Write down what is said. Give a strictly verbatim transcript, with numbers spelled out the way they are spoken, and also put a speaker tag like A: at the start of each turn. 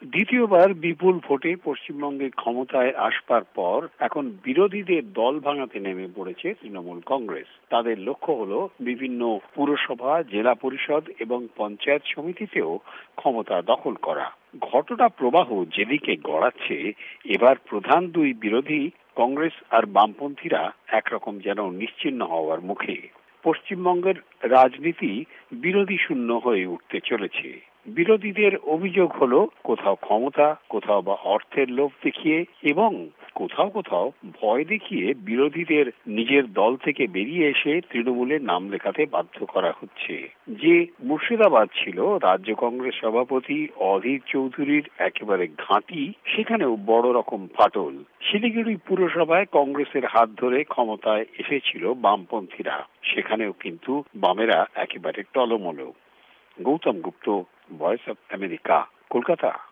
A: দ্বিতীয়বার বিপুল ভোটে পশ্চিমবঙ্গে ক্ষমতায় আসবার পর এখন বিরোধীদের দল ভাঙাতে নেমে পড়েছে তৃণমূল কংগ্রেস। তাদের লক্ষ্য হলো বিভিন্ন পুরসভা, জেলা পরিষদ এবং পঞ্চায়েত সমিতিতেও ক্ষমতা দখল করা। ঘটনা প্রবাহ যেদিকে গড়াচ্ছে, এবার প্রধান দুই বিরোধী কংগ্রেস আর বামপন্থীরা একরকম যেন নিশ্চিহ্ন হওয়ার মুখে। পশ্চিমবঙ্গের রাজনীতি বিরোধী শূন্য হয়ে উঠতে চলেছে। বিরোধীদের অভিযোগ হলো কোথাও ক্ষমতা, কোথাও বা অর্থের লোভ দেখিয়ে এবং কোথাও কোথাও ভয় দেখিয়ে বিরোধীদের নিজের দল থেকে বেরিয়ে এসে তৃণমূলে নাম লেখাতে বাধ্য করা হচ্ছে। যে মুর্শিদাবাদ ছিল রাজ্য কংগ্রেস সভাপতি অধীর চৌধুরীর একেবারে ঘাঁটি, সেখানেও বড় রকম ফাটল। শিলিগুড়ি পুরসভায় কংগ্রেসের হাত ধরে ক্ষমতায় এসেছিল বামপন্থীরা, সেখানেও কিন্তু বামেরা একেবারে টলমল। Gautam Gupta, voice of America, Kolkata.